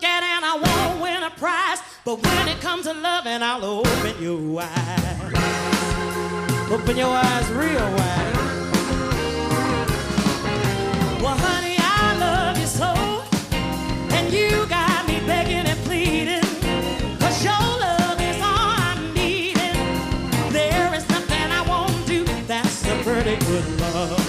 it and I won't win a prize. But when it comes to loving, I'll open your eyes. Open your eyes real wide. Well, honey, I love you so, and you got me begging and pleading, 'cause your love is all I'm needing. There is nothing I won't do. That's a pretty good love.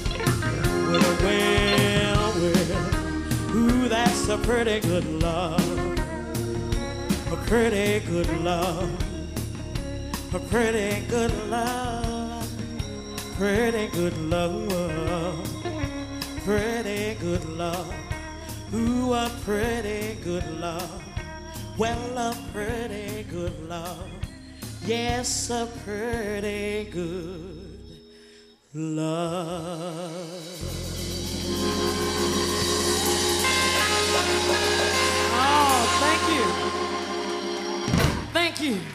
Well, ooh, that's a pretty good love. A pretty good love. A pretty good love. Pretty good love. Pretty good love. Ooh, a pretty good love. Well, a pretty good love. Yes, a pretty good love. Oh, thank you. Thank you.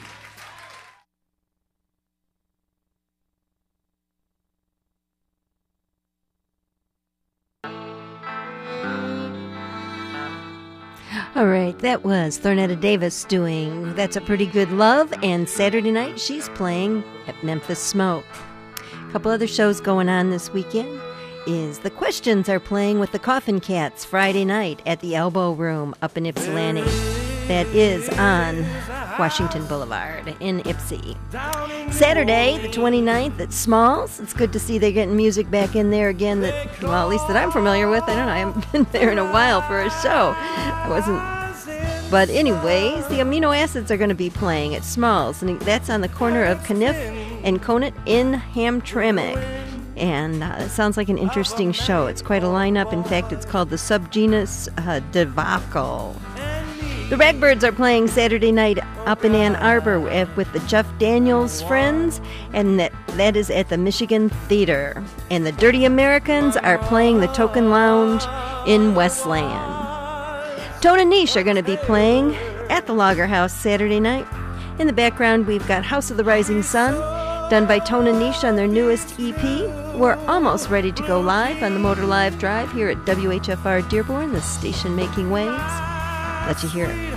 All right, that was Thornetta Davis doing That's a Pretty Good Love, and Saturday night she's playing at Memphis Smoke. A couple other shows going on this weekend is The Questions are playing with the Coffin Cats Friday night at the Elbow Room up in Ypsilanti. That is on Washington Boulevard in Ypsi. Saturday, the 29th at Smalls. It's good to see they're getting music back in there again that, well, at least that I'm familiar with. I don't know, I haven't been there in a while for a show. I wasn't. But anyways, the Amino Acids are going to be playing at Smalls, and that's on the corner of Caniff and Conant in Hamtramck. And it sounds like an interesting show. It's quite a lineup. In fact, it's called the Subgenus Debacle. The Ragbirds are playing Saturday night up in Ann Arbor with the Jeff Daniels Friends, and that is at the Michigan Theater. And the Dirty Americans are playing the Token Lounge in Westland. Tone and Niche are going to be playing at the Lager House Saturday night. In the background, we've got House of the Rising Sun, done by Tone and Niche on their newest EP. We're almost ready to go live on the Motor Live Drive here at WHFR Dearborn, the station making waves. Let you hear it.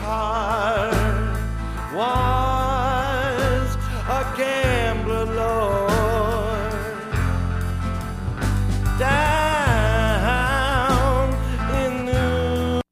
Was a gambler, Lord, down in New.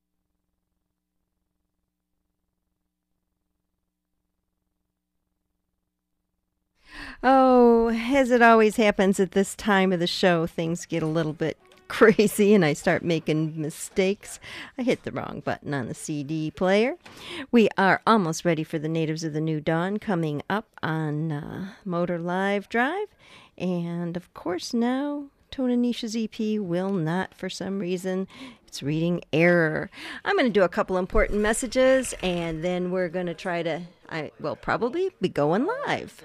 Oh, as it always happens at this time of the show, things get a little bit crazy and I start making mistakes. I hit the wrong button on the CD player. We are almost ready for the Natives of the New Dawn coming up on Motor Live Drive. And of course now Tone and Niche's EP will not, for some reason, it's reading error. I'm going to do a couple important messages and then we're going to try to, we'll probably be going live.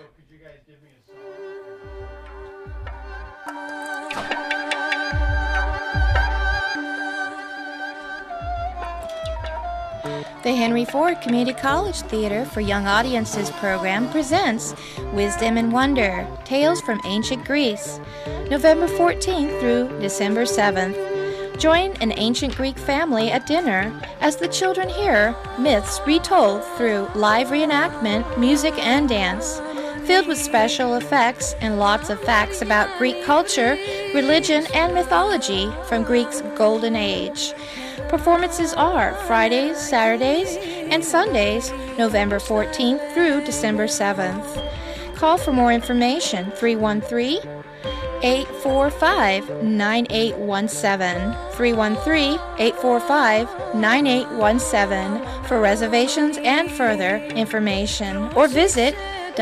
The Henry Ford Community College Theater for Young Audiences program presents Wisdom and Wonder, Tales from Ancient Greece, November 14th through December 7th. Join an ancient Greek family at dinner as the children hear myths retold through live reenactment, music, and dance, filled with special effects and lots of facts about Greek culture, religion, and mythology from Greece's golden age. Performances are Fridays, Saturdays, and Sundays, November 14th through December 7th. Call for more information, 313-845-9817, 313-845-9817 for reservations and further information, or visit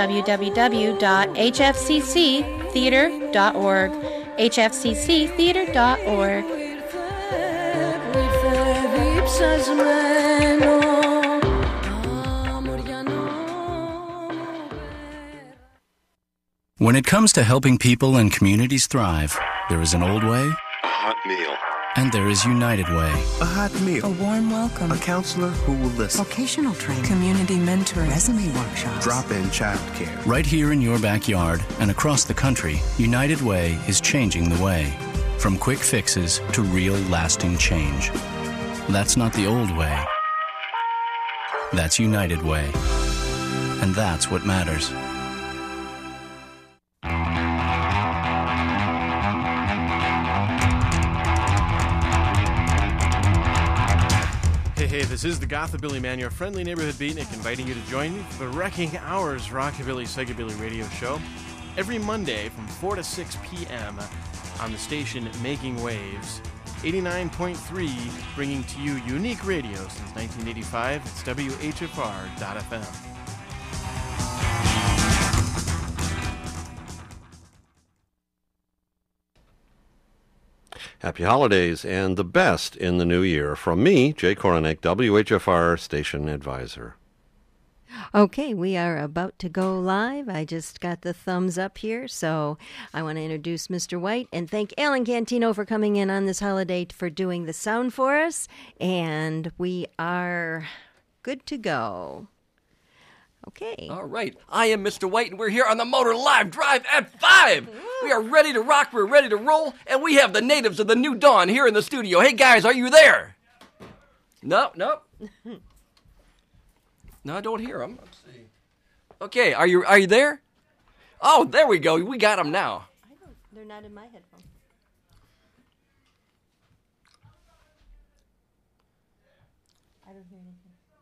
www.hfcctheater.org, hfcctheater.org. When it comes to helping people and communities thrive, there is an old way, a hot meal, and there is United Way. a hot meal, A warm welcome. a counselor who will listen, Vocational training. Community mentoring. Resume workshops. drop-in child care. Right here in your backyard and across the country, United Way is changing the way. From quick fixes to real lasting change. That's not the old way. That's United Way. And that's what matters. Hey, this is the Gothabilly Man, your friendly neighborhood beatnik, inviting you to join me for the Wrecking Hours Rockabilly Psychobilly radio show every Monday from 4 to 6 p.m. on the station Making Waves, 89.3, bringing to you unique radio since 1985. It's WHFR.FM. Happy holidays and the best in the new year. From me, Jay Koronek, WHFR Station Advisor. Okay, we are about to go live. I just got the thumbs up here, so I want to introduce Mr. White and thank Alan Cantino for coming in on this holiday for doing the sound for us, and we are good to go. Okay. All right. I am Mr. White, and we're here on the Motor Live Drive at 5. We are ready to rock, we're ready to roll, and we have the natives of the New Dawn here in the studio. Hey, guys, are you there? No. No, I don't hear them. Let's see. Okay, are you there? Oh, there we go. We got them now. They're not in my headphones. I don't hear anything.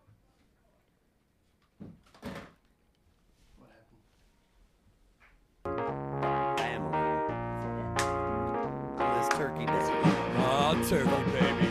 Turkey this week. Oh, turkey, baby.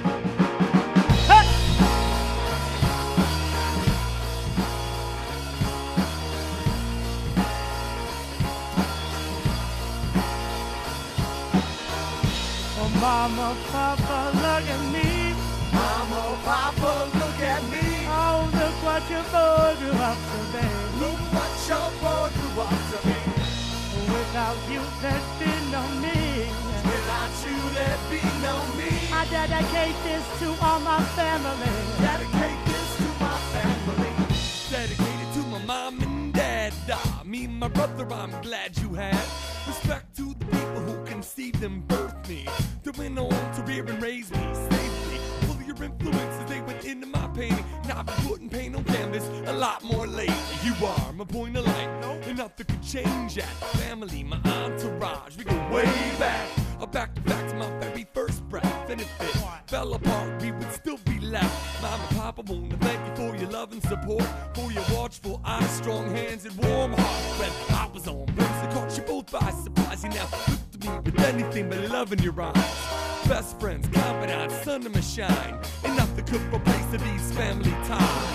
Oh, Mama, Papa, look at me. Mama, Papa, look at me. Oh, look what your boy grew up to be. Look what your boy grew up to be. Without you, there'd be no me. Without you, there'd be no me. I dedicate this to all my family. Dedicate this to my family. Dedicated to my mom and dad. Me and my brother, I'm glad you had. Respect to the people who conceived and birthed me. That went on to rear and raise me safely. Full of your influences, they went into my painting. Now I've been putting paint on canvas a lot more lately. You are my point of light, and nothing could change that. Family, my entourage, we go way back. Back to back to my very first breath. And if it fell apart, we would still be left. Mom and Papa, wanna thank you for your love and support, for your watchful eyes, strong hands, and warm heart. When I was on base, I caught you both by surprise. You now look to me with anything but love in your eyes. Best friends, confidants, sun of my shine, and nothing could replace these family ties.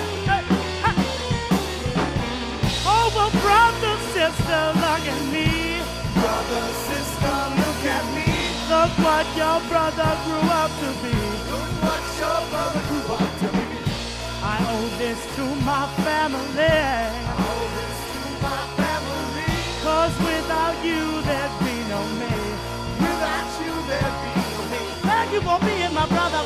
Oh, well, brother, sister, look at me. Brother, sister, look at me. Look what your brother grew up to be. Look what your brother grew up to be. I owe this to my family. I owe this to my family. 'Cause without you, there'd be no me. Without you, there'd be no me. Thank you for being my brother.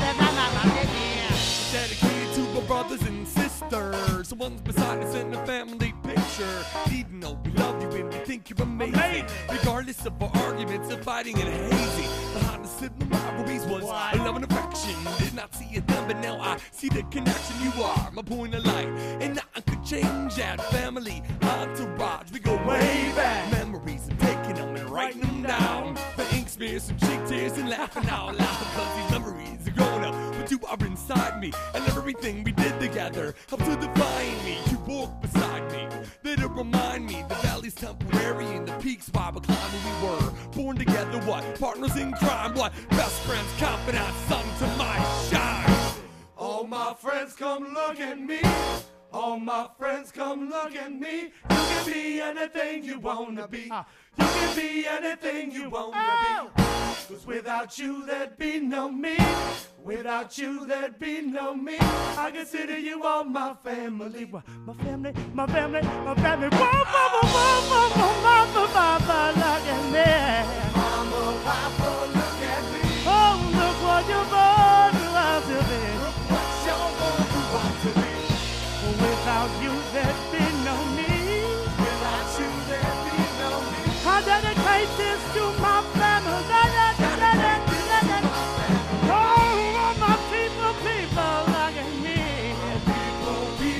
Dedicated to my brothers and sisters, the ones beside us in the family picture. Even though we love you and we think you're amazing, regardless of our arguments and fighting and hazy, behind the sibling rivalries was a love and affection. Did not see it then, but now I see the connection. You are my point of light, and nothing could change that. Family, entourage, we go way back. Memories, I'm taking them and writing them down. The ink smears, some cheek tears, and laughing out loud. 'Cause these memories are growing up, but you are inside me, and everything we did together helped to define me. You walk beside me, that'll remind me the valley's temporary and the peaks while we're climbing. We were born together, what? Partners in crime, what? Best friends, confidants, sun to my shine. All my friends come look at me. All my friends come look at me. You can be anything you wanna be. You can be anything you wanna be. 'Cause without you there'd be no me. Without you there'd be no me. I consider you all my family. My family, my family, my family. Whoa, mama, mama, mama, mama, look at me. Mama, papa, look at me. Oh, look what your boy grew up to be. Look what your boy grew up to be. Without you, there'd be no me. Without you, there'd be no me. I dedicate this to my family. Oh, all my people, look at me. People,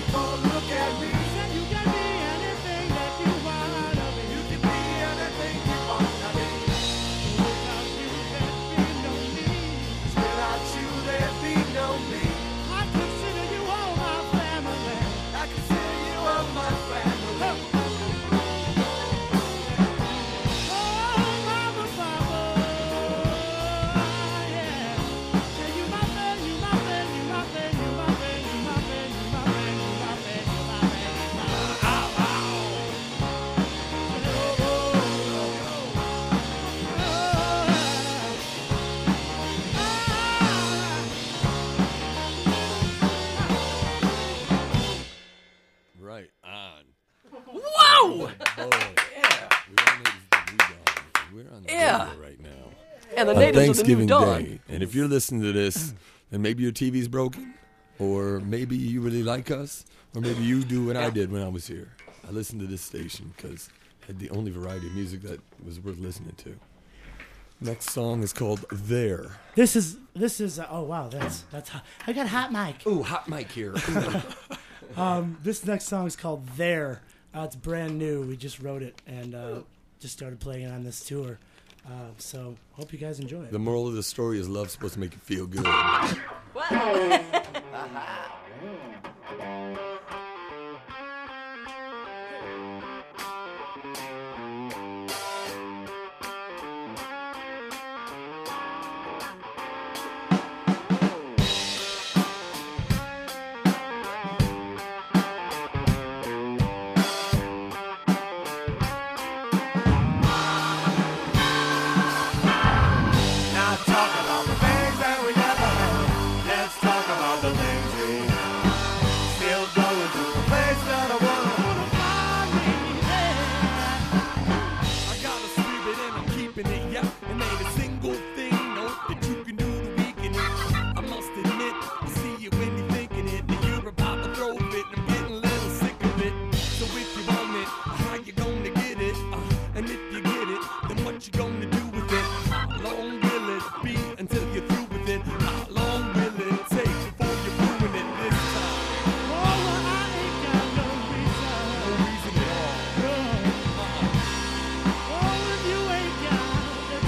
and the on natives of the New Thanksgiving Dawn. Day. And if you're listening to this, then maybe your TV's broken, or maybe you really like us, or maybe you do what I did when I was here. I listened to this station because it had the only variety of music that was worth listening to. Next song is called There. This is oh wow, that's hot. I got hot mic. Ooh, hot mic here. This next song is called There. It's brand new. We just wrote it and just started playing it on this tour. So hope you guys enjoy it. The moral of the story is love's supposed to make you feel good. Now talk about the things that we never had. Let's talk about the things we have. Still going to the place that I wanna find me there. I got a spirit and I'm keeping it, yeah. And ain't a single thing, no, that you can do to weaken it. I must admit, you see it when you're thinking it. And you're about to throw it, I'm getting a little sick of it. So if you want it, how you gonna get it? And if you get it, then what you gonna do with it? How long will it be until you're through with it? How long will it take before you're ruin it this time? Oh, I ain't got no reason. No reason at all. Oh, if you ain't got the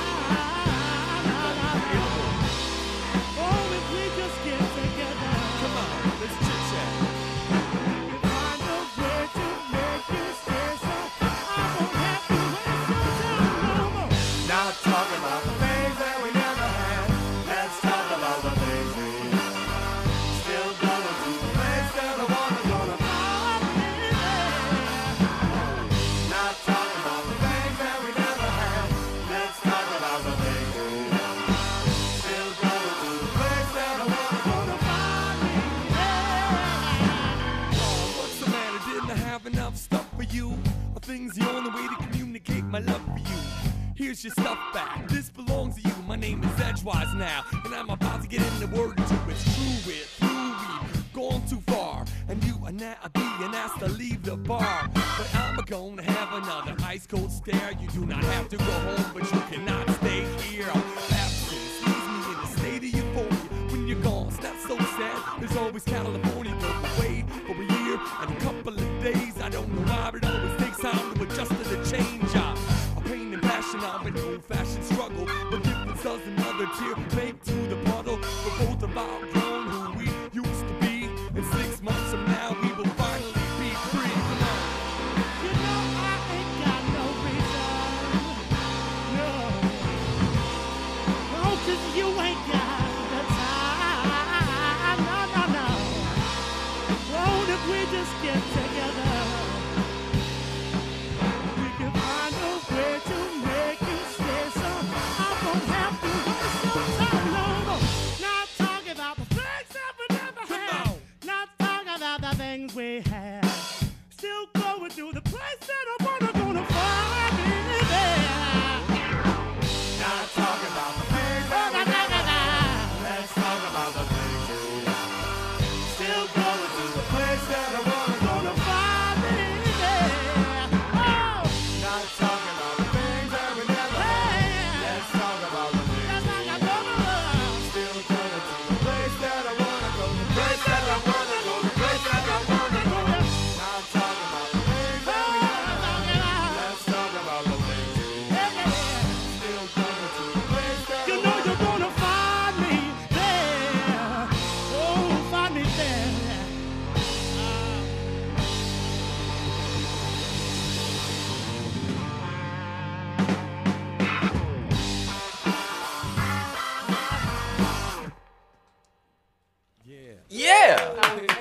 time. Oh, if we just get together. Come on, let's chit-chat. We can find a way to make you stay, so I won't have to waste your time no more. Not talking about the things that we never had. Let's talk about the things we have. Still going to the place that I gonna find me there. Not talking about the things that we never had. Let's talk about the things we have. Still going to the place that I gonna find me there. What's the matter? Didn't I have enough stuff for you? Are things the only way to communicate my love for you? Here's your stuff back. This belongs to you. My name is Edgewise now, and I'm about to get in the word to it's true with through we've gone too far, and you are now being asked to leave the bar. But I'm gonna have another ice cold stare. You do not have to go home, but you cannot stay here. Absence leaves me in a state of euphoria. When you're gone, it's not so sad. There's always California. Go away for a year and a couple of days. I don't know why, but it always takes time to adjust to the change. A pain and passion, I'm an old-fashioned struggle. But difference does another tear make to the puddle. We're both about grown who we used to be. In 6 months from now, we will finally be free. Come on. You know I ain't got no reason. No. Oh, 'cause you ain't got the time. No. Oh, if we just get together, we can find a way to make you stay, so I won't have to waste your time no more. Not talking about the things that we never had. Not talking about the things we had. Still going to the place that I gonna find me there. Not talking about the things that we never had. Let's talk about the things we have. Still going to the place that I gonna find me there. Oh, not talking about the things that we never had. Let's talk about the things we have. Still going to the place that I wanna go. The place that I wanna go. The place that I wanna go. Not talking about the things that we never had. Let's talk about the things we have. Still going to the place that you know you're gonna find me there. Oh, find me there. Yeah.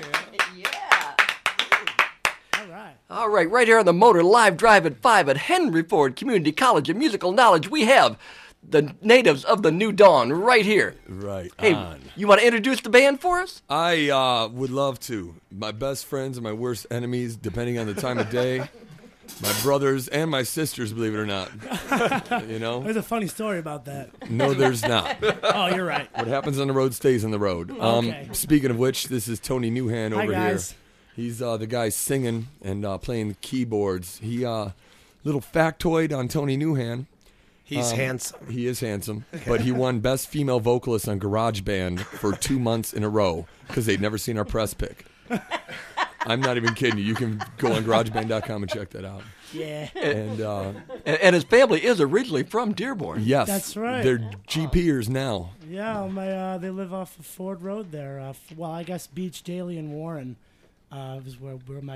All right, here on the Motor Live Drive at 5 at Henry Ford Community College of Musical Knowledge, we have the natives of the New Dawn right here. Right Hey, on. you want to introduce the band for us? I would love to. My best friends and my worst enemies, depending on the time of day. My brothers and my sisters, believe it or not. You know? There's a funny story about that. No, there's not. Oh, you're right. What happens on the road stays on the road. Okay. Speaking of which, this is Tony Newhan Hi, over guys. here. He's the guy singing and playing the keyboards. He little factoid on Tony Newhan. He's handsome. He is handsome, but he won Best Female Vocalist on GarageBand for 2 months in a row because they'd never seen our press pick. I'm not even kidding you. You can go on GarageBand.com and check that out. Yeah. And his family is originally from Dearborn. Yes. That's right. They're GPers now. Yeah, they live off of Ford Road there. Well, I guess Beach, Daly, and Warren is where my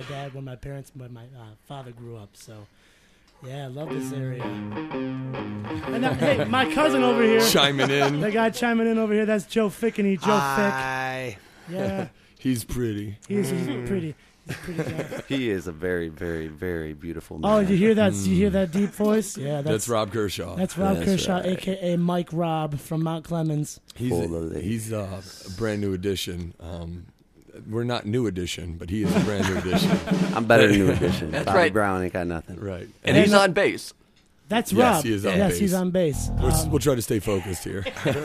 father grew up. So, yeah, I love this area. And hey, my cousin over here. Chiming in. The guy chiming in over here, that's Joe Fickney. Joe Hi. Fick. Yeah. He's pretty. He's pretty. He's pretty guy. He is a very, very, very beautiful man. Oh, you hear that? You hear that deep voice? Yeah, that's Rob Kershaw. That's Rob Kershaw, right. a.k.a. Mike Robb from Mount Clemens. He's a brand new addition. We're not new edition, but he is a brand new edition. I'm better than new edition. That's Bobby right. Brown ain't got nothing. Right. And he's on bass. That's Yes, Rob. he is on yes, bass. he's on bass. We'll try to stay focused here.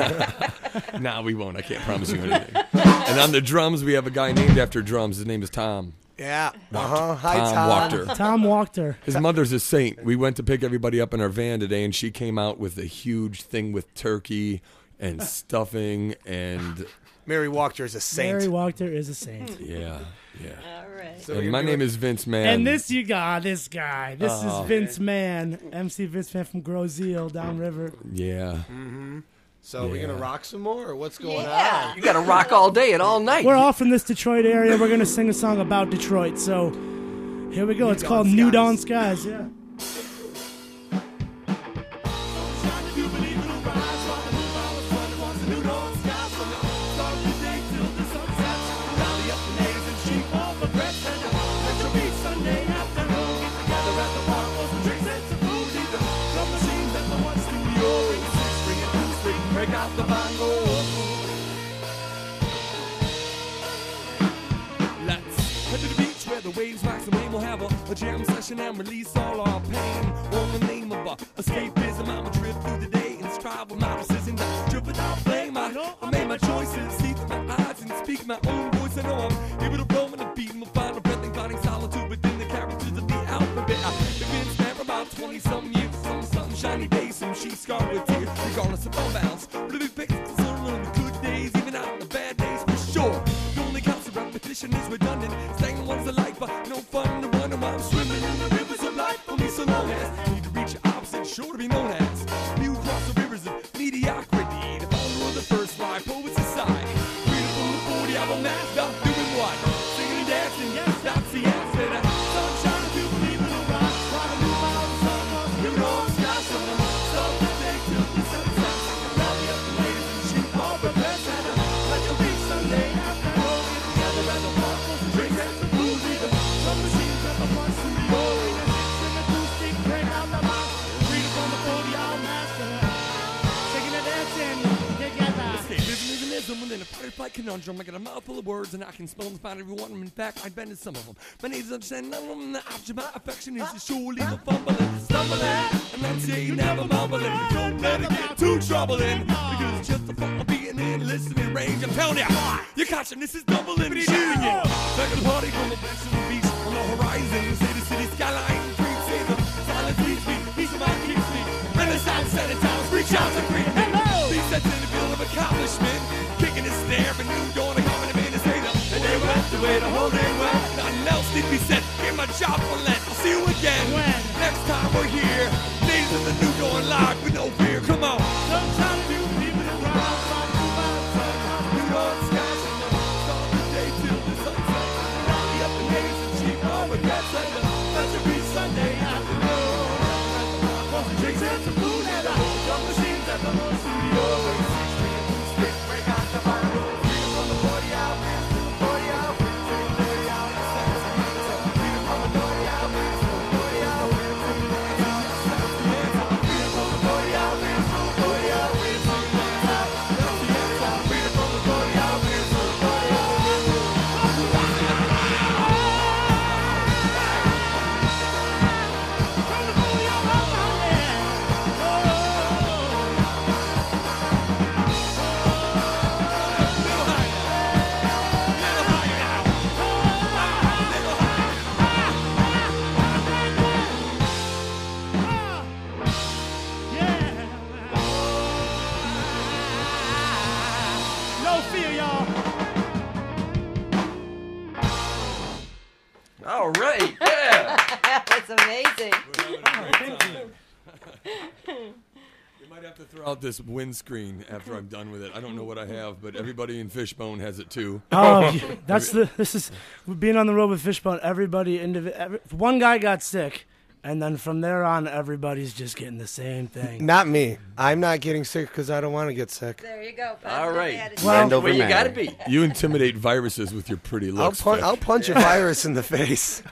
Nah, we won't. I can't promise you anything. And on the drums, we have a guy named after drums. His name is Tom. Yeah. Tom Hi, Tom. Wachter. Tom Wachter. His mother's a saint. We went to pick everybody up in our van today, and she came out with a huge thing with turkey and stuffing and... Mary Wachter is a saint. Mary Wachter is a saint. Yeah. All right. So And my name is Vince Mann. And this this guy. This is Vince Mann, MC Vince Mann from Grozeal downriver. Yeah. So we're going to rock some more, or what's going Yeah. on? You got to rock all day and all night. We're all from this Detroit area. We're going to sing a song about Detroit. So here we go. It's called New Dawn Skies. Yeah. Waves wax and rain, we'll have a jam session and release all our pain. On the name of escapism, I'm a trip through the day and strive with my decisions. Trip without blame, I made my choices, see through my eyes and speak my own voice. I know I'm able to roam and a beat, and find a breath and finding solitude within the characters of the alphabet. I've been spent for about 20-some years, some sunshiny days, some sheets scarred with tears, regardless of bounds. Living faces on the good days, even out on the bad days, for sure. The only constant repetition is redundant. Same one's a life, but no fun to run while I'm swimming in the rivers of life. Only so long as need to reach your opposite, sure to be known as. View across the rivers of mediocrity, the founder of the first live poet society. Freedom from the 40-hour man, stop doing what? Singing and dancing, yes, that's the answer. That sunshine, if you believe in the rock, try to move out the sun, you know I'm sky summer. Stop the day till the sun sets. Rally up the ladies and sheep all the best. Let your beat Sunday after all, get together at the park, drink and the blues, either some machines at the one studio. Sing a acoustic, break out the box, freedom from the 40-hour master. Singing and dancing together. Escapism within a party fight conundrum. I got a mouthful of words and I can spell and find every one of them. In fact, I've been to some of them. My name's understand none of them. The object of my affection is to surely the fumbling, stumbling, and then say you never mumbling. Don't let it get too troubling, because it's just the fun of being in listening range. I'm telling you, your consciousness is doubling, shooting you. Back at the party from the bench to the beach on the horizon. Say the city skyline, green sailor, silence leads me, peace of mind keeps me. Renaissance, set it down, reach out to green. Peace that's in the field of accomplishment. Kicking his snare and new dawn and coming to me to say them. And they went the way the whole day went. Nothing else need be said. Hear my job for Lent. I'll see you again. Next time we're here. Days of the new dawn live with no fear. Come on. Sometimes you leave it around. New dawn skies and the start the day till the sunset. Rally up the names and cheap all the guts and the let it be Sunday afternoon. Drinks and some food and the drum machines at the studio. Break out the fire, freedom from the 40-hour man, 40-hour man, 40-hour man, freedom from the 40-hour man, 40-hour man, freedom from the 40-hour man, 40-hour man, freedom from the 40-hour man, 40-hour man. All right, yeah. That's amazing. We might have to throw out this windscreen after I'm done with it. I don't know what I have, but everybody in Fishbone has it too. Oh, this is being on the road with Fishbone. Everybody, one guy got sick, and then from there on, everybody's just getting the same thing. Not me. I'm not getting sick because I don't want to get sick. There you go. All right. Well, you got to be. You intimidate viruses with your pretty looks. I'll punch a virus in the face.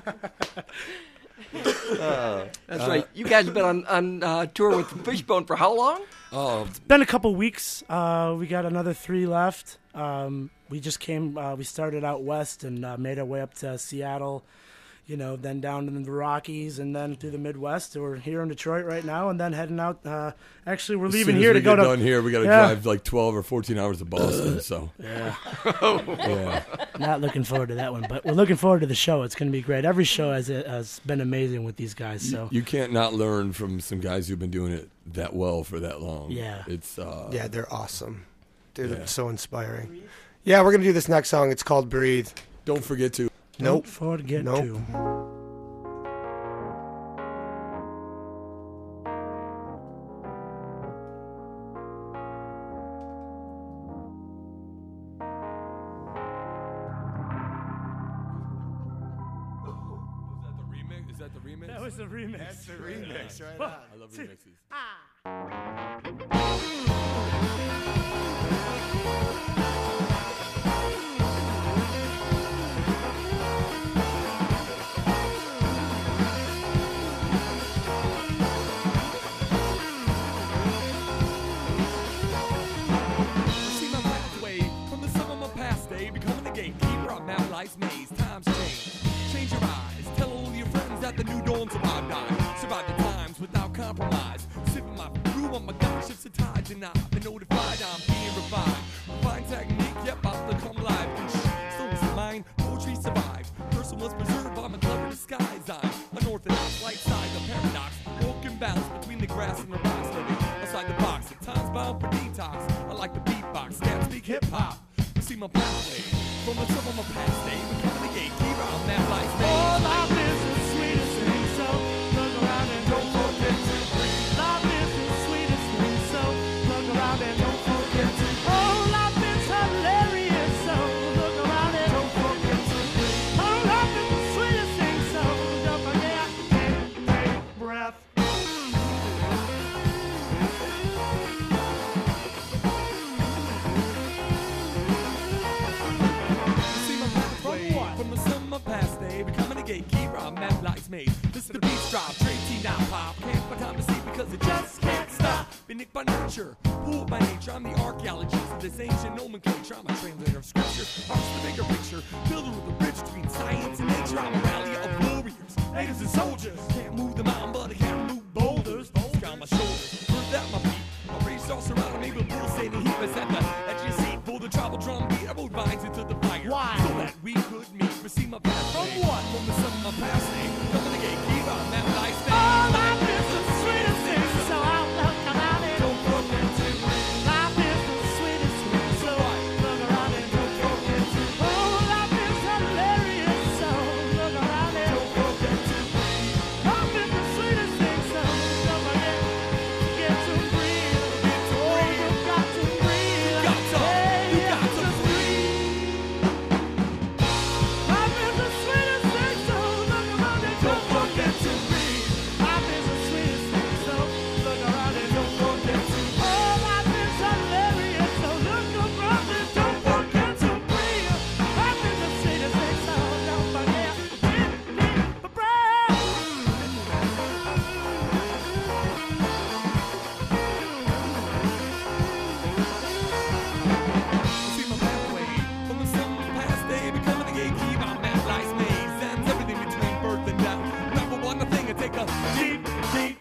That's right. You guys have been on tour with Fishbone for how long? Oh, it's been a couple weeks. We got another 3 left. We just came. We started out west and made our way up to Seattle. Then down in the Rockies and then through the Midwest. We're here in Detroit right now, and then heading out. Actually, we're leaving here to go to. Done here, we got to drive like 12 or 14 hours to Boston. So yeah. Yeah. Not looking forward to that one, but we're looking forward to the show. It's going to be great. Every show has been amazing with these guys. So you can't not learn from some guys who've been doing it that well for that long. Yeah, it's yeah, they're awesome. Dude, it's so inspiring. Yeah, we're gonna do this next song. It's called "Breathe." Don't forget to. Don't forget to. Is that the remix? That was the remix. That's the remix, right? I love remixes. See my pathway from the sum of my past day, becoming the gatekeeper of Mount Life's maze. Times change. Change your eyes. Tell all your friends that the new dawn survived. I survived the times without compromise. Sipping my brew, oh my gosh, it's a tide and I've been notified I'm being revived. Refined technique, yep, I'll become live. Still is mine, poetry survived. Person was preserved by my clever disguise. I'm unorthodox, light side of paradox. Walking balance between the grass and the rocks. Living outside the box, at times bound for detox. I like the beatbox, can't speak hip hop. You see my pathway from the top of my past day, becoming the gatekeeper on that life's maze. Oh, life is the sweetest thing, so look around and don't forget to breathe. Life is the sweetest thing, so look around and don't forget to breathe. Oh, life is hilarious, so look around and don't forget to breathe. Oh, life is the sweetest thing, so don't forget to take breath. See my pathway from the sum of my past day, becoming a gatekeeper on Mad Life's maze. This is the beats drop, Trey T now pop. Can't find time to see because it just can't stop. Been nicked by nurture, fooled by nature. I'm the archaeologist of this ancient nomenclature. I'm a translator of scripture, parts the bigger picture, builder of the bridge between science and nature. I'm a rally of warriors, natives and soldiers. Can't move the mountain, but I can move boulders. Sky on my shoulders, heard that my feet. My rage all surrounding me with pulsating heat. Was at the edge of your seat for the tribal drum beat. I rode vines into the fire. Why? So that we could meet. Receive my path. From what? From the sun of my past name. Coming the gatekeeper on that nice thing. Oh, life is the sweetest thing, so I'll look around and don't forget to breathe. Life is the sweetest thing, so look around and don't forget to breathe. Oh, life is hilarious, so look around and don't forget to breathe. Life is the sweetest thing, so don't forget to breathe. Oh, you've got to breathe. You got to breathe. Life is the sweetest thing, so look around and don't forget to breathe. Life is the sweetest thing, so look around and don't forget to breathe. Oh, life is hilarious, so look around and don't forget to breathe. Life is the sweetest thing, so don't forget to See my pathway from the sun of my past day, becoming a gatekeeper on Mad Life's maze. And everything between birth and death. Number one, the thing and take a deep, deep.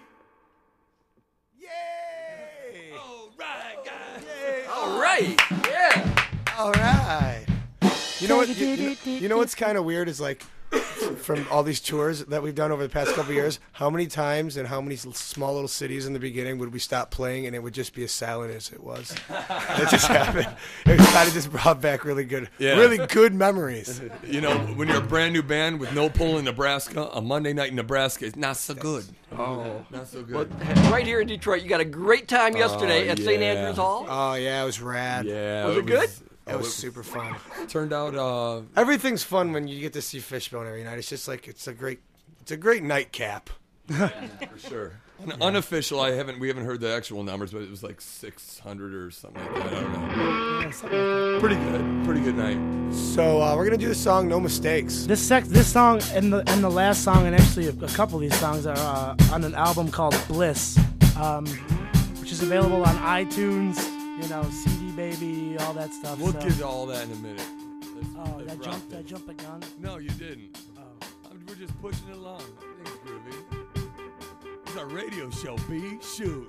Yay! All right, guys. All right, yeah. All right. You know what? You know what's kind of weird is like from all these tours that we've done over the past couple of years, how many times and how many small little cities in the beginning would we stop playing and it would just be as silent as it was? That just happened. It kind of just brought back really good memories. You know, when you're a brand new band with no pull in Nebraska, a Monday night in Nebraska is not so good. Oh, not so good. Well, right here in Detroit, you got a great time yesterday at St. Andrews Hall. Oh yeah, it was rad. Yeah, was it good? It was super fun. Turned out everything's fun when you get to see Fishbone every night. It's just like it's a great nightcap. For sure. Unofficial, we haven't heard the actual numbers, but it was like 600 or something like that. I don't know. Yeah, something like that. Pretty good night. So we're gonna do the song "No Mistakes." This song and the last song, and actually a couple of these songs are on an album called Bliss, which is available on iTunes, CD Baby, all that stuff. We'll get to all that in a minute. Did I jump the gun? No, you didn't. We're just pushing it along. Thanks, Groovy. It's our radio show, B. Shoot.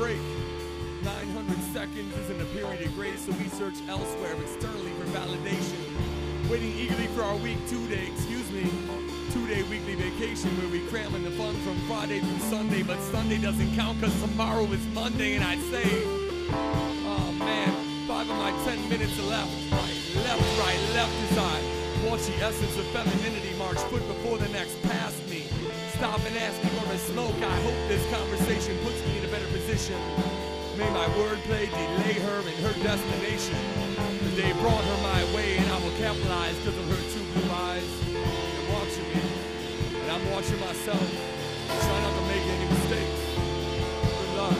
break. 900 seconds isn't a period of grace, so we search elsewhere externally for validation. Waiting eagerly for our week 2-day, 2-day weekly vacation where we cram in the fun from Friday through Sunday, but Sunday doesn't count because tomorrow is Monday, and I'd say, oh man, 5 of my 10 minutes are left, right, left as I watch the essence of femininity march foot before the next past me. Stop and ask me for a smoke. I hope this conversation puts me in a better position. May my wordplay delay her in her destination. The day brought her my way, and I will capitalize because of her 2 blue eyes. They're watching me, and I'm watching myself. Try not to make any mistakes. Good luck.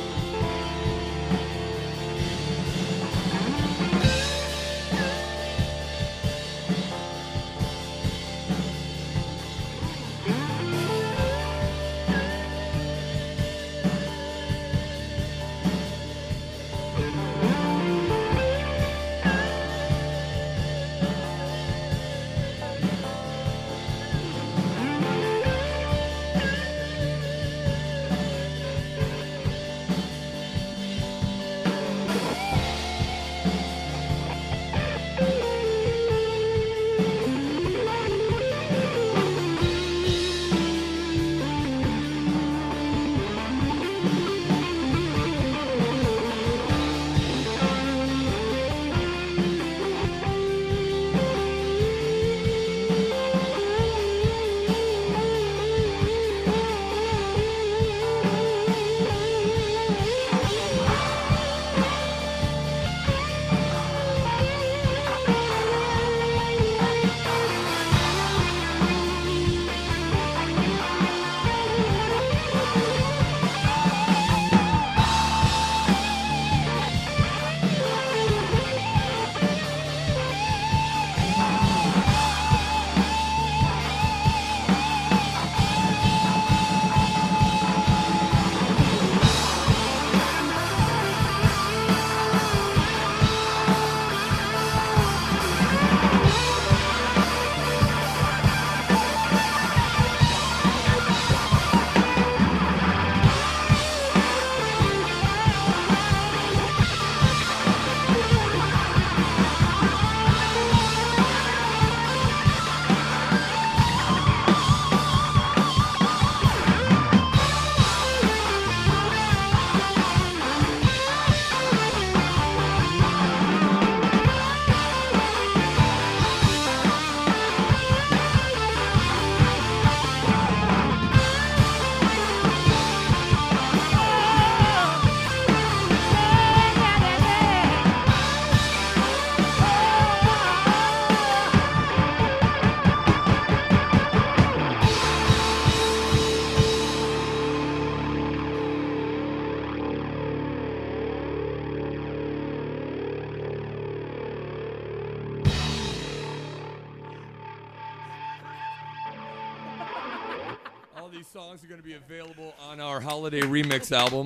These songs are going to be available on our holiday remix album.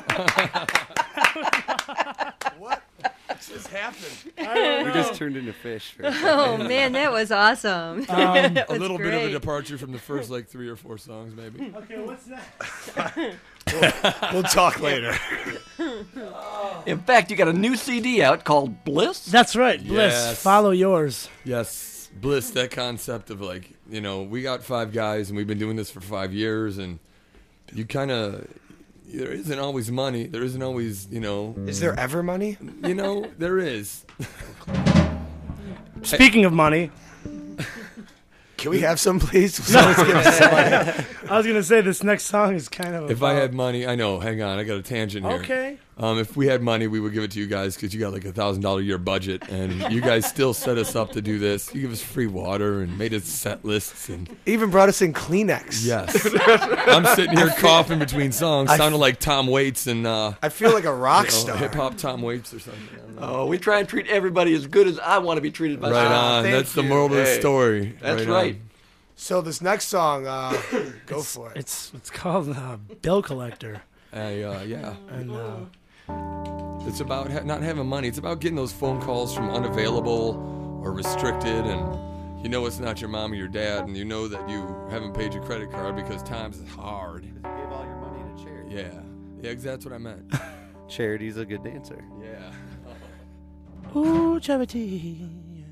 What just happened? We just turned into fish. Oh man, that was awesome. A little bit of a departure from the first 3 or 4 songs, maybe. Okay, what's next? We'll talk later. In fact, you got a new CD out called Bliss? That's right, Bliss. Yes. Follow yours. Yes, Bliss, that concept of we got 5 guys and we've been doing this for 5 years, and you kind of, there isn't always money. There isn't always, Is there ever money? There is. Speaking of money. Can we have some, please? No. I was going to say this next song is kind of If I had money, I know, hang on, I got a tangent here. Okay. If we had money, we would give it to you guys because you got like $1,000 a year budget, and you guys still set us up to do this. You give us free water and made us set lists, and even brought us in Kleenex. Yes. I'm sitting here coughing between songs, sounding like Tom Waits and I feel like a rock star, hip hop Tom Waits or something. Oh, we try and treat everybody as good as I want to be treated by. Right on. That's the moral of the story. That's right. So this next song, go for it. It's called Bill Collector. Yeah. And it's about not having money. It's about getting those phone calls from unavailable or restricted, and you know it's not your mom or your dad, and you know that you haven't paid your credit card because times is hard. Give all your money to charity. Yeah. Yeah, 'cause that's what I meant. Charity's a good dancer. Yeah. Ooh, Charity.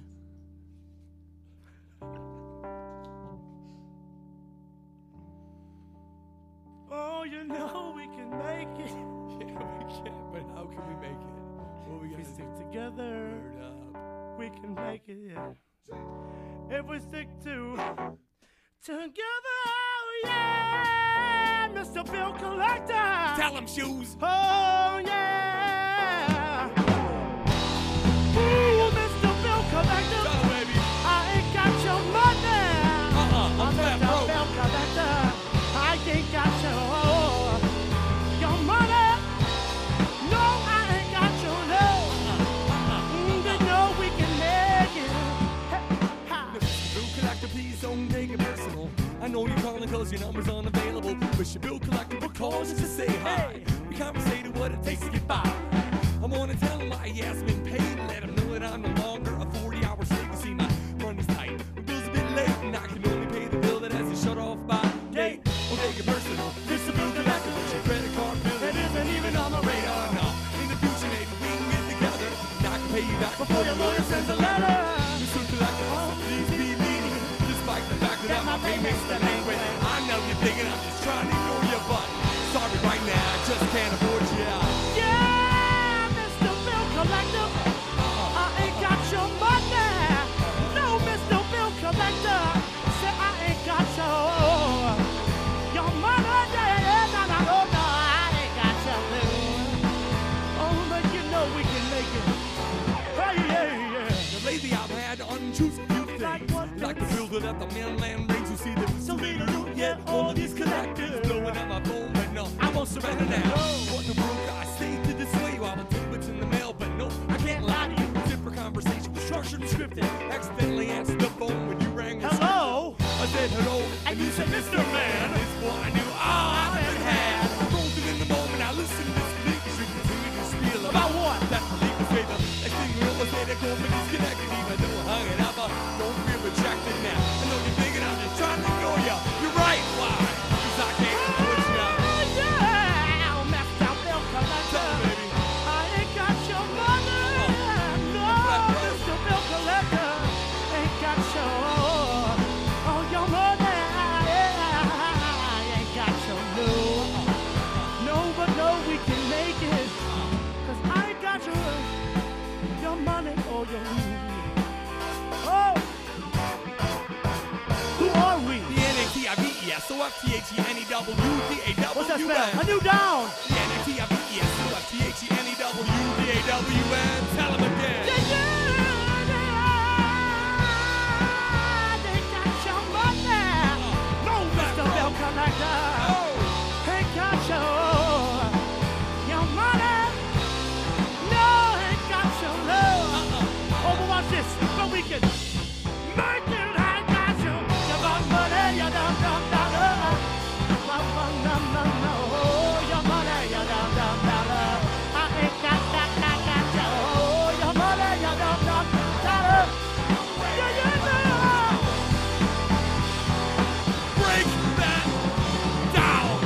Oh, you know we can make it. Yeah, we can, but how can we make it? What we If we gotta stick do? together, Word up. we can make it. Yeah. If we stick together, oh yeah, Mr. Bill Collector. Tell him, Shoes. Oh yeah. Ooh, Mr. Bill Collector. Tell him, baby. I ain't got your money. I'm flat Mr. broke. Bill Collector. I ain't got your money. No, I ain't got your love. You know we can make it. Mr. Bill Collector, please don't take it personal. I know you're calling cause your number's unavailable. Mr. Bill Collector, we're calling just to say hi. We conversated what it takes to get by. I'm gonna tell him why he hasn't been paid. Let him know that I'm no longer a 40-hour slave. You see, my money's tight. My bill's a bit late, and I can only pay the bill that has it shut off by date. Don't take it personal. Mr. Bill Collector, what's your credit card bill? That isn't even on my radar, no. In the future, maybe we can get together, and I can pay you back before your lawyer sends a letter. Mr. Collector, please be lenient, despite the fact that my payments that ain't great. I know you're thinking I'm just trying to ignore you, but sorry right now, I just can't afford you. Yeah, Mr. Bill Collector. I ain't got your money. No, Mr. Bill Collector. Say I ain't got your money. Yeah, no, I ain't got your money. Oh, but you know we can make it. Hey, yeah. Lately I've had to unchoose a few things, like the builder at the mainland range who see the Salina loot, yeah, all these collectors blowing at my phone, but no, I won't surrender now. What the broke, I stayed to dissuade you, I will take what's in the mail, but no, I can't lie to you. Different conversation, structured and scripted, accidentally answered the phone when you rang. Hello? I said hello, and you said, Mr. Man, it's what I knew I've been had. Frozen in the moment, I listen to this leak, you continue to spiel about what? That leak is favor, that thing real estate, that company's connected, even though we're hanging out, but don't feel rejected now. I know you're thinking I'm just trying to ignore you. You're right, why? 'Cause I can't afford you now. Yeah, Mr. Bill Collector. I ain't got your money. No, Mr. Bill Collector. Ain't got your money. I ain't got your no, but no, we can make it. 'Cause I ain't got your money or your oh. Who are we? The N-A-T-I-V-E-S-O-F-T-H-E-N-E-W-D-A-W-N. What's that spell? A new down. The N-A-T-I-V-E-S-O-F-T-H-E-N-E-W-D-A-W-N. Tell him again. They got your money. No, Mr. Bill Collector. Ain't got your money. No, ain't got your love. Oh, but watch this. But we can make it. I got you. Your money, your dumb dollar. No. Your money, your dumb dollar. I ain't got that. Your money, your dumb dollar. Yeah. Break that down.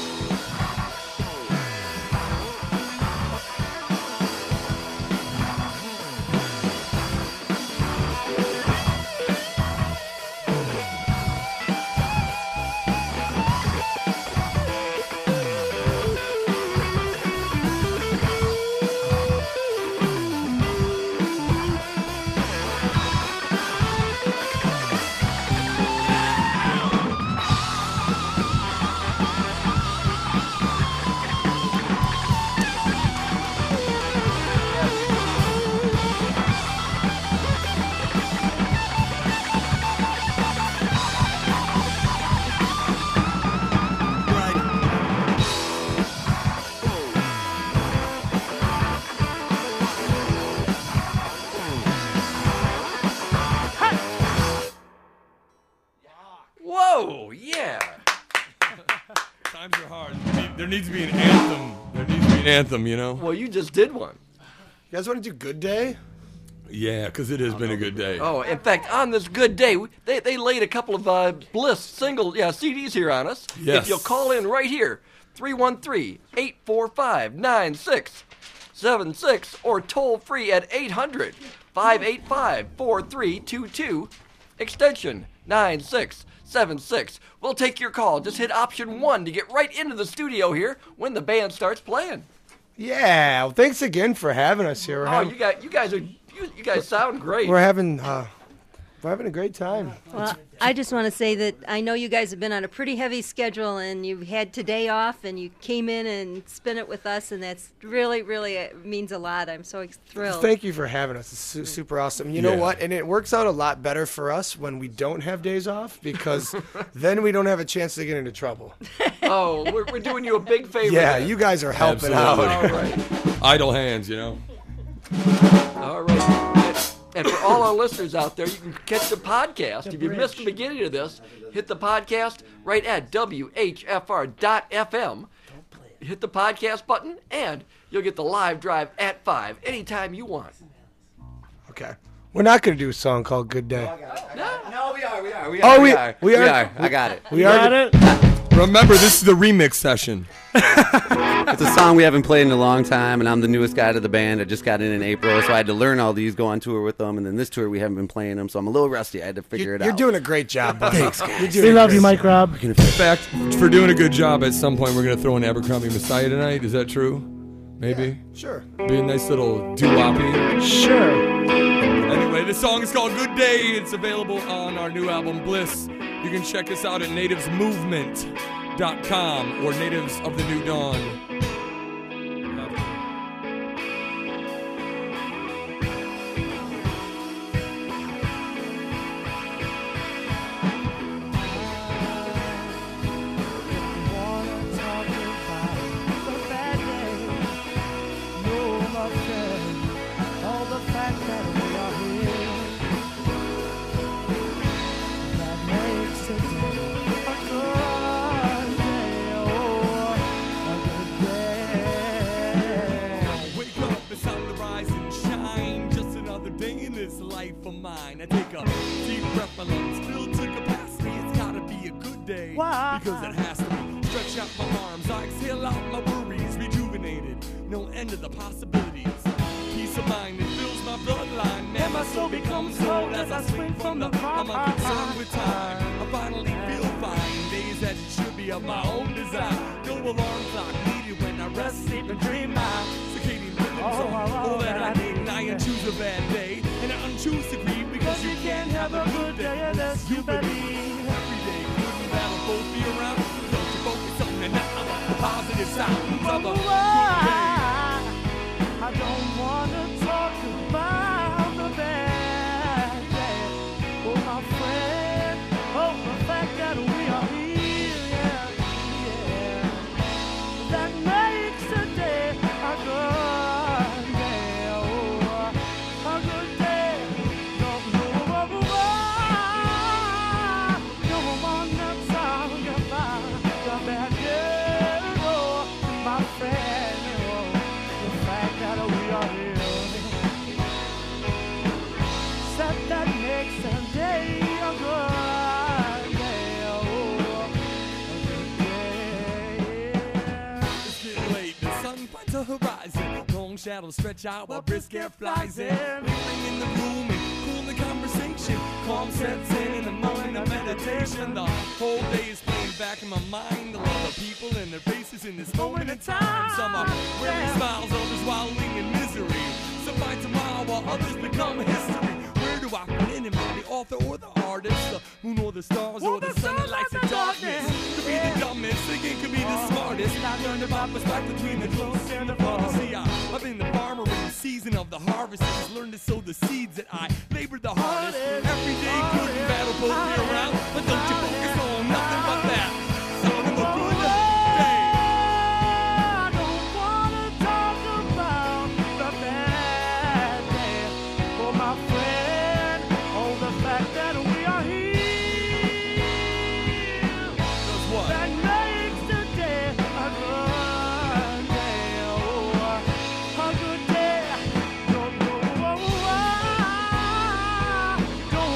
Whoa, yeah. Times are hard. There needs to be an anthem. There needs to be an anthem, you know? Well, you just did one. You guys want to do Good Day? Yeah, because it has been a good day. Oh, in fact, on this good day, they laid a couple of Bliss single CDs here on us. Yes. If you'll call in right here, 313-845-9676 or toll free at 800-585-4322, extension 9676. We'll take your call. Just hit option 1 to get right into the studio here when the band starts playing. Yeah, well, thanks again for having us here. You guys sound great. We're having a great time. Well, I just want to say that I know you guys have been on a pretty heavy schedule, and you've had today off, and you came in and spent it with us, and that's really, really means a lot. I'm so thrilled. Thank you for having us. It's super awesome. You know what? And it works out a lot better for us when we don't have days off, because then we don't have a chance to get into trouble. Oh, we're doing you a big favor. Yeah, you guys are helping out. All right. Idle hands, you know. All right. And for all our listeners out there, you can catch the podcast. If you missed the beginning of this, hit the podcast right at WHFR.FM. Hit the podcast button, and you'll get the live drive at 5 anytime you want. Okay. We're not going to do a song called Good Day. No, we are. We are. I got it. We got it. Remember, this is the remix session. It's a song we haven't played in a long time, and I'm the newest guy to the band. I just got in April, so I had to learn all these, go on tour with them, and then this tour we haven't been playing them, so I'm a little rusty. I had to figure it out. You're doing a great job, buddy. Thanks, guys. We love you, Mike Robb. In fact, for doing a good job, at some point we're going to throw in Abercrombie Messiah tonight. Is that true? Maybe? Yeah, sure. Be a nice little doo-woppy. Sure. Anyway, this song is called Good Day. It's available on our new album, Bliss. You can check us out at nativesmovement.com or Natives of the New Dawn. I take a deep breath, my lungs filled to capacity. It's gotta be a good day. Why? Because it has to be. Stretch out my arms, I exhale out my worries, rejuvenated. No end to the possibilities. Peace of mind that fills my bloodline. Man, my soul becomes cold as I swing from the I'm unconcerned with time. I finally feel fine. Days that it should be of my own design. No alarm clock needed when I rest, sleep, and dream. My circadian rhythms all that I need. And I choose a bad day, and I unchoose to grieve. Because you can't have a good day unless you believe. Every day, good and bad will both be around. Don't you focus on the positive sounds of a good day. I don't want to talk about the bad day. Oh, my friend, oh, the fact that we are here, yeah. That makes the day a good day, oh, a good day. Don't wanna talk about the bad day, oh, my friend, oh, the fact that we are here. Said that makes the day a good day, oh, a good day. It's getting late, the sun finds a horizon. Long shadows stretch out while brisk air flies in. Lingering in the room and cool the conversation. Calm sets in the moment of meditation. The whole day is playing back in my mind. All the people and their faces in this moment in time. Some are wearing smiles, others wallowing in misery. Some find tomorrow while others become history. Where do I fit in? Am I the author or the artist? The moon or the stars or the sun that lights the darkness? To be the dumbest, thinking could be the smartest. I learned about perspective between the truth and the fantasy. I've been the farmer in the season of the harvest. I just learned to sow the seeds that I labored the hardest. Every day good and bad will both be around. But don't you focus on nothing but that. Son of a good day. I don't wanna talk about the bad day. Oh, my friend, oh, the fact that we are here. Does what? That makes the day a good day, oh, a good day. Don't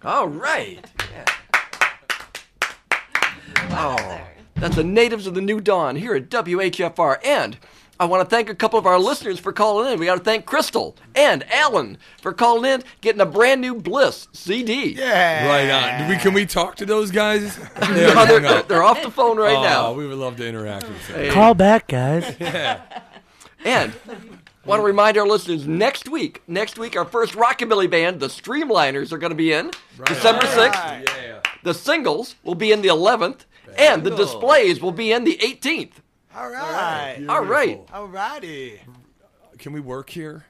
All right. Yeah. Oh, that's the Natives of the New Dawn here at WHFR. And I want to thank a couple of our listeners for calling in. We got to thank Crystal and Alan for calling in, getting a brand new Bliss CD. Yeah. Right on. Can we talk to those guys? They're off the phone right now. We would love to interact with them. Call back, guys. Yeah. And want to remind our listeners, next week, our first rockabilly band, the Streamliners, are going to be in December 6th. Yeah. The Singles will be in the 11th, and the Displays will be in the 18th. All right. All right. All righty. Can we work here?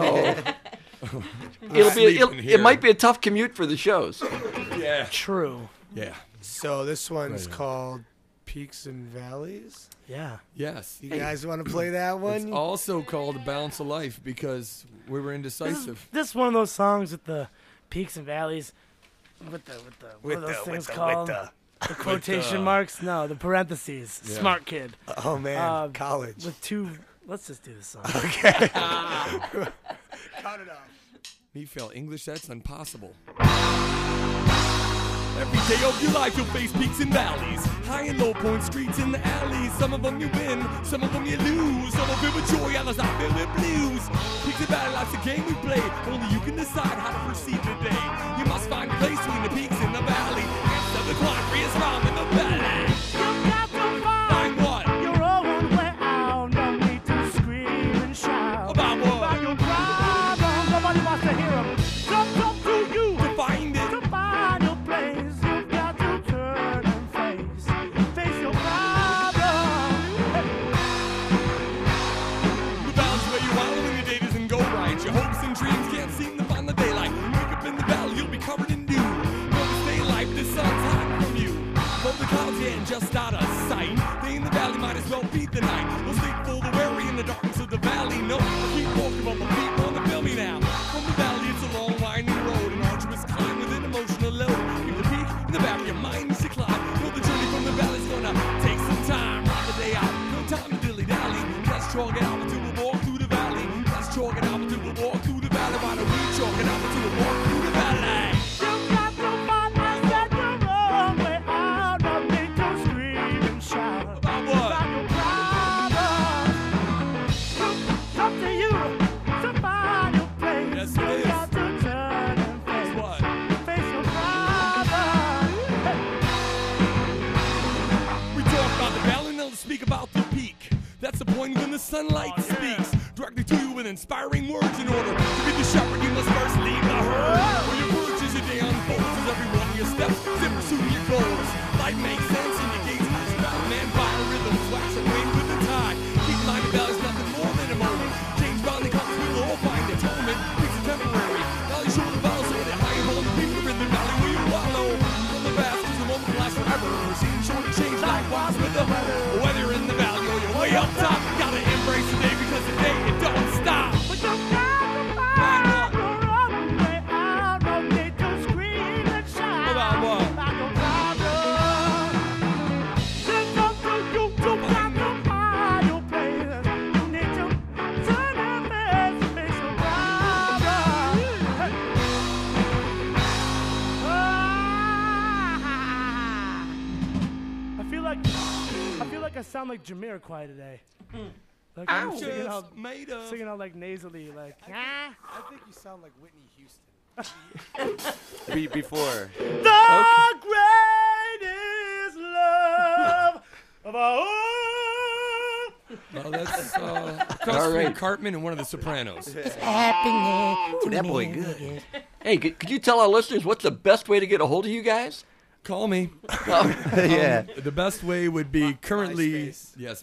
It might be a tough commute for the shows. Yeah. True. Yeah. So this one's called Peaks and Valleys. Yeah. Yes. You guys want to play that one? It's also called A Balance of Life because we were indecisive. This is one of those songs with the peaks and valleys, what are those things called? The quotation marks? No, the parentheses. Yeah. Smart kid. Oh man, college. With two. Let's just do this song. Okay. Count it off. Me feel English, that's impossible. Every day of your life you'll face peaks and valleys, high and low point streets in the alleys. Some of them you win, some of them you lose. Some are filled with joy, others are filled with blues. Peaks and valleys, life's a game we play. Only you can decide how to proceed today. You must find a place between the peaks and the valley. Answer the quandary is found in the valley. You got to find what? Your own way out. No need to scream and shout about what? About your problems. Nobody wants to hear them. It's up to you to find it. To find your place. You've got to turn and face your problems. The balance where you wallow when your day doesn't go right. Your hopes and dreams can't seem to find the daylight. Wake up in the valley, you'll be covered in dew. The sun's hiding from you. But the clouds getting just out of sight. They in the valley might as well beat the night. No sleep for the weary in the darkness of the valley. No, I keep walking on my feet, wanna feel me now. From the valley, it's a long winding road, an arduous climb with an emotional load. Keep the peak in the back of your mind as you climb. Know the journey from the valley's gonna take some time. Ride the day out, no time to dilly dally. Let's chalk it out until we walk through the valley. Let's chalk it out until we walk through the valley. Why don't we chalk it out until we walk through the valley? Speak about the peak. That's the point when the sunlight speaks directly to you with inspiring words. In order to be the shepherd, you must first leave the herd. When your words as your day unfolds, as every one of your steps is in pursuit of your goals. Life makes sense in your gaze, about man by rhythms, wax and wane with the tide. Keep in mind the valley's nothing more than a moment. Change bounding comes, we'll all find atonement. Peaks are temporary. Valley show the valley, so that high and low, the people are in the valley where you wallow. From the past, cause the moment will last forever. Seeing short change likewise with the weather. Whether in the valley or you're way up top, you gotta embrace the day because the day it don't stop. But you got to find your own way out. No need to scream and shout about what? About your problems. It's up to you to got to find your place. You need to turn and face your problems. I feel like I sound like Jamiroquai today. Like I'm singing out like nasally, like. I think you sound like Whitney Houston. Before. The greatest love of all. Well, that's Gus Cartman and one of the Sopranos. Happiness. That boy good. Hey, could you tell our listeners what's the best way to get a hold of you guys? Call me. Yeah. The best way would be currently,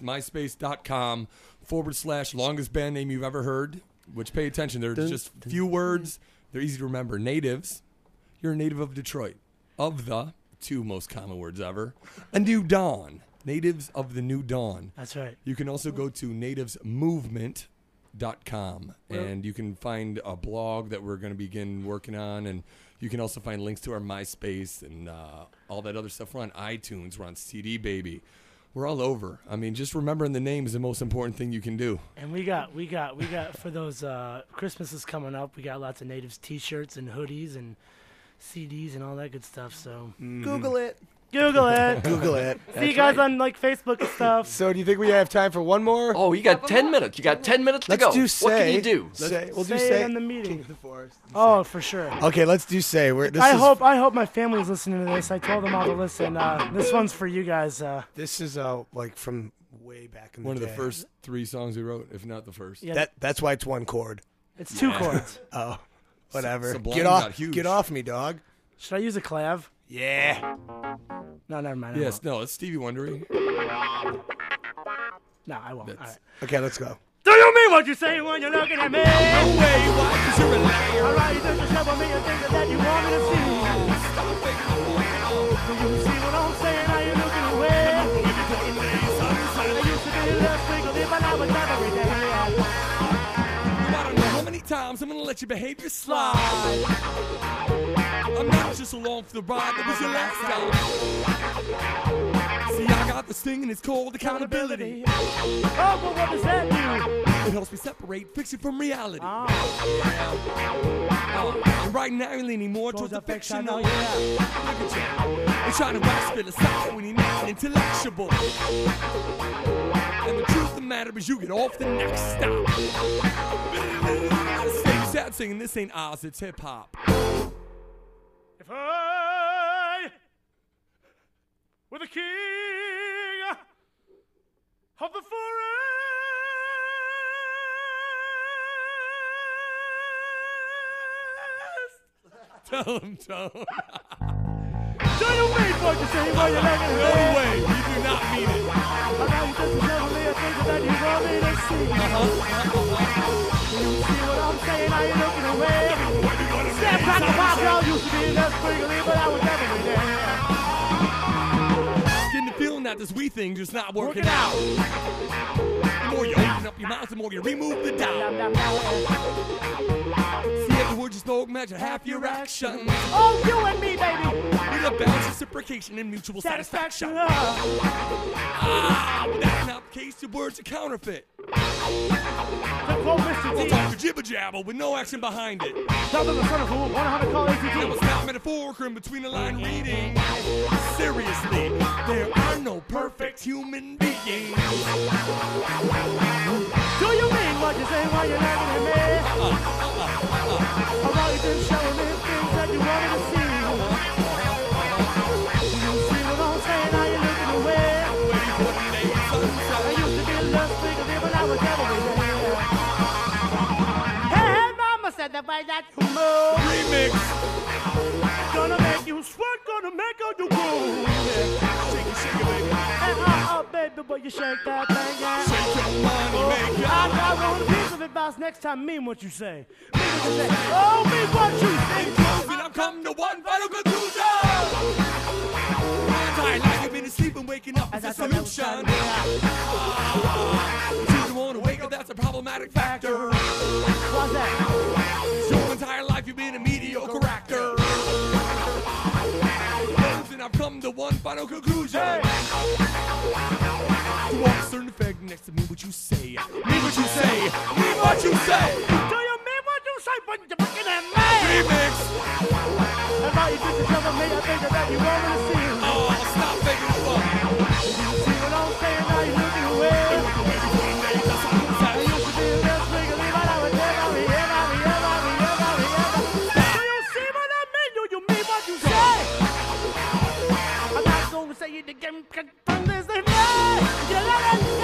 MySpace.com/longest band name you've ever heard, which pay attention. There's just few words. They're easy to remember. Natives. You're a native of Detroit. Of the two most common words ever. A New Dawn. Natives of the New Dawn. That's right. You can also go to nativesmovement.com and you can find a blog that we're going to begin working on, and you can also find links to our MySpace and all that other stuff. We're on iTunes. We're on CD Baby. We're all over. I mean, just remembering the name is the most important thing you can do. And we got for those Christmas is coming up. We got lots of Natives T-shirts and hoodies and CDs and all that good stuff. So Google it. Google it. Google it. See you guys on like Facebook and stuff. So do you think we have time for one more? Oh, you got 10 minutes. You got 10 minutes to Let's go. do say. What can you do? We'll do Say say in the meeting. The forest. Oh, for sure. Okay, let's do say. I hope my family's listening to this. I told them all to listen. This one's for you guys. This is like from way back in the One day. of the first 3 songs we wrote, if not the first. Yeah. That's why it's one chord. It's 2 chords. Oh, whatever. Sublime got huge. Get off me, dog. Should I use a clav? Yeah. No, never mind. I Yes, no, it's Stevie Wondery. won't. No, I won't. All right. Okay, let's go. Do you mean what you say when you're looking at me? No way, why? 'Cause you're a liar. All right, you just show me a thing that you want me to see. Do you see what I'm saying? Are you looking away? I used to be less wiggly, but now it's not every day. I don't know how many times I'm gonna let your behavior slide. I'm not just along for the ride, that was your last time. See, I got this thing and it's called accountability. Oh, but what does that do? It helps me separate fiction from reality. And right now you're leaning more towards the fictional. Look at you. You're trying to wax philosophical when you're not intellectual. And the truth of the matter is you get off the next stop. Stay sad singing, this ain't Oz, it's hip hop. If I were the king of the forest. Tell him, Tone. Do you mean what you say while you're looking at me? No way, you do not mean it. I know you just never leave things that you want me to see. Do you see what I'm saying? Are you looking away? Step back to pop, y'all used to be less wiggly, but I was never be there. Getting the feeling that this we thing just not working out. The more you open up your mouth, the more you remove the doubt. See, every word you spoke measure half your actions. Oh, you and me, baby. With a balance, reciprocation, and mutual satisfaction. But that's not the case. Your words are counterfeit. We'll talk to jibber jabber with no action behind it. Now it's not metaphorical in between the line reading. Seriously, there are no perfect human beings. Do you mean what you say while you're looking at me? Or are you just showing me things that you wanted to see? Do you see what I'm saying? Are you looking away? I used to be less wiggly, but I was never be there. Hey, mama said the way that you move. Remix. Gonna make you sweat, gonna make you groove. Shake it, baby. And baby, but you shake that thing, yeah. Shake your money maker. I got one piece of advice next time. Mean what you say. Mean what you say. Oh, mean what you say. And I've come to one final conclusion. My life you've been asleep and waking up is a solution. You don't want to wake up, that's a problematic factor. What's that? Your entire life you've been a mediocre actor. And I've come to one final conclusion. To walk a certain effect next to me, what you say. Mean what you say. Mean what you say. Do you mean what you say when you're looking at me? Remix. And all you do is tell me a thing that you want me to see. Oh, stop making it fun. Do you see what I'm saying? Are you looking away? I used to be less wiggly, but I was never be here. Do you see what I mean? Do you mean what you say? I'm not going to say it again. From this day, you let it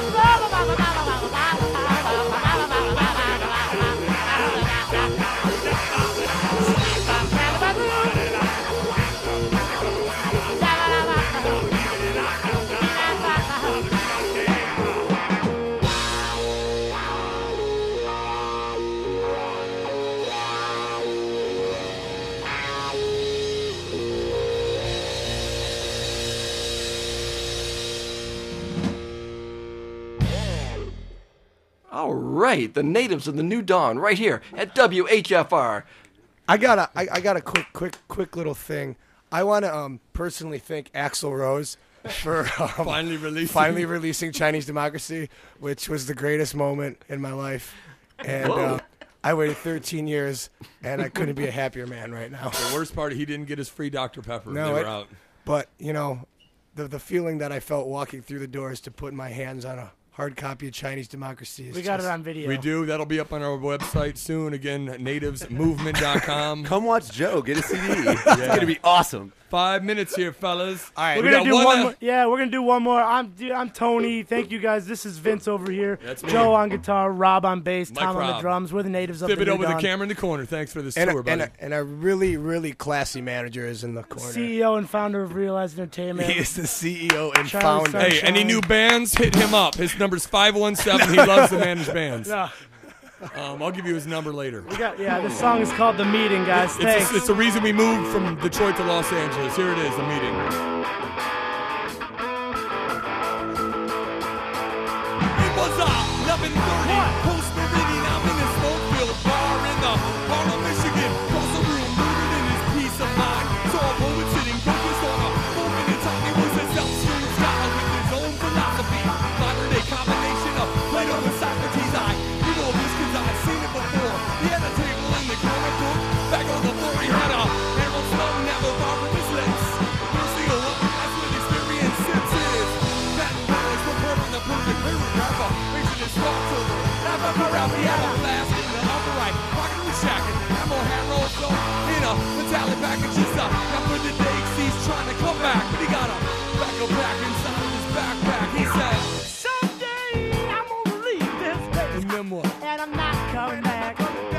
All right, the natives of the New Dawn, right here at WHFR. I got a quick little thing. I want to personally thank Axl Rose for finally releasing Chinese Democracy, which was the greatest moment in my life. And I waited 13 years, and I couldn't be a happier man right now. The worst part, he didn't get his free Dr. Pepper. No, they were out. But, you know, the feeling that I felt walking through the doors to put my hands on a hard copy of Chinese Democracy is We got it on video. We do. That'll be up on our website soon. Again, nativesmovement.com. Come watch Joe get a CD. It's going to be awesome. 5 minutes here, fellas. All right. We're gonna do one more. Yeah, we're gonna do one more. I'm Tony. Thank you guys. This is Vince over here. That's me. Joe on guitar, Rob on bass, Mike Tom on the Rob. drums. We're the natives of Flip the it New over the Dawn. camera in the corner. Thanks for this tour, buddy. And a really, really classy manager is in the corner. CEO and founder of Realize Entertainment. He is the CEO and Charlie founder. Hey, any new bands, hit him up. His number's 517. He loves to manage bands. Yeah. I'll give you his number later. This song is called The Meeting, guys. Thanks. It's the reason we moved from Detroit to Los Angeles. Here it is, The Meeting. It was 11:30, post-meridian. I'm in a smoke-filled bar in the heart of Michigan. Across the room, rooted in his peace of mind. Saw a poet sitting focused on a moment in time. He was a self-stream scholar with his own philosophy. Modern-day combination of Plato and Socrates. I know this because I've seen it before. He had a table in the corner book. Back on the floor, he had a Harold Sloan apple bar from his lips. Nursing a love that's with experience senses. Patent boys were perfect, the perfect paragraph. Facing his thoughts over. Never around, he had a flask in the upper right. Pocket was shacking. Ammo Harold Sloan in a metallic package. Just up. Now for the day, he's trying to come back. But he got a back inside of his backpack. He said, Someday I'm gonna leave this place. And then what? And I'm not coming back.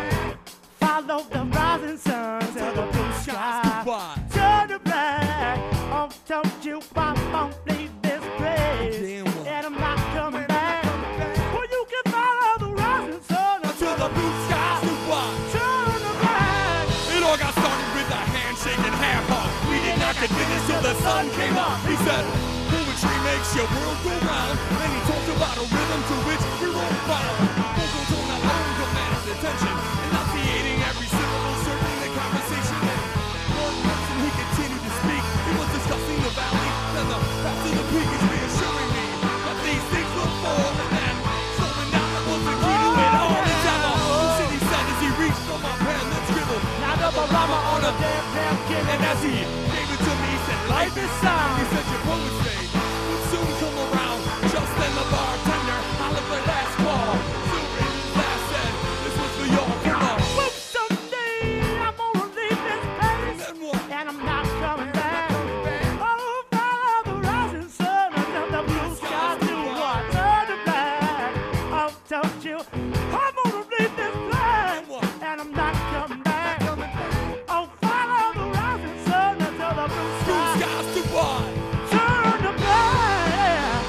Follow the rising sun to the blue sky. Turn the black. Oh, don't you I won't leave this place. And I'm not coming back. Well, you can follow the rising sun to the blue sky. Turn the black. It all got started with a handshake and half hug. We did not get finished till the sun came up. He said, poetry makes your world go round. And he talked about a rhythm to which we won't bound. Vocal tone alone commands attention. Enunciating every syllable, serving the conversation. And one person he continued to speak. He was discussing the valley. Then the path to the peak is reassuring me that these things will fall. And then slowing down was the key to it all. It's ever. Shit he said as he reached for my pen and scribbled. Now double rama on a damn kid. And as he gave it to me, he said, life is sound. He said, your poet's fade will soon come around. Just then the bartender hollered for last call. Soon in his last said, this was for y'all. Come on. Well, someday I'm gonna leave this place. And I'm not coming back. Oh, follow the rising sun until the blue sky do what? Turn the black. Oh, don't you? I'm gonna leave this place. And I'm not coming back. Oh, follow the rising sun until the blue skies do what? Turn the black.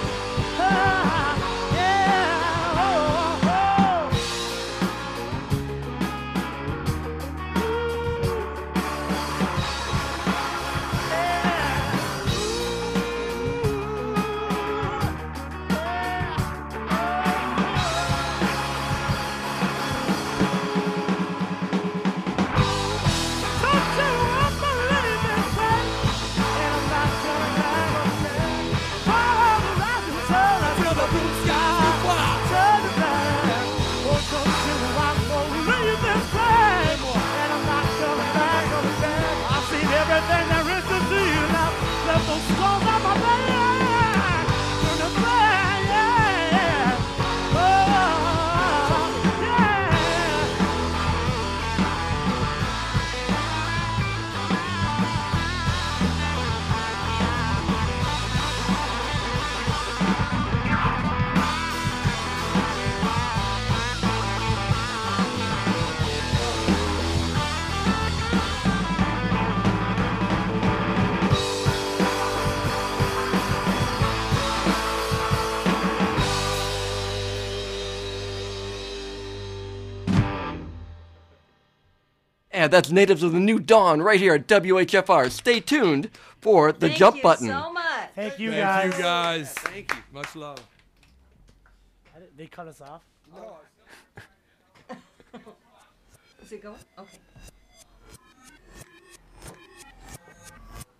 Yeah. Oh, oh. Everything there is to see now, left those scars on my back. Turn the black, yeah. Oh, yeah. And that's Natives of the New Dawn right here at WHFR. Stay tuned for the jump button. much. Thank you, Thank guys. you, guys. Thank you. Much love. They cut us off? Is it going? Okay.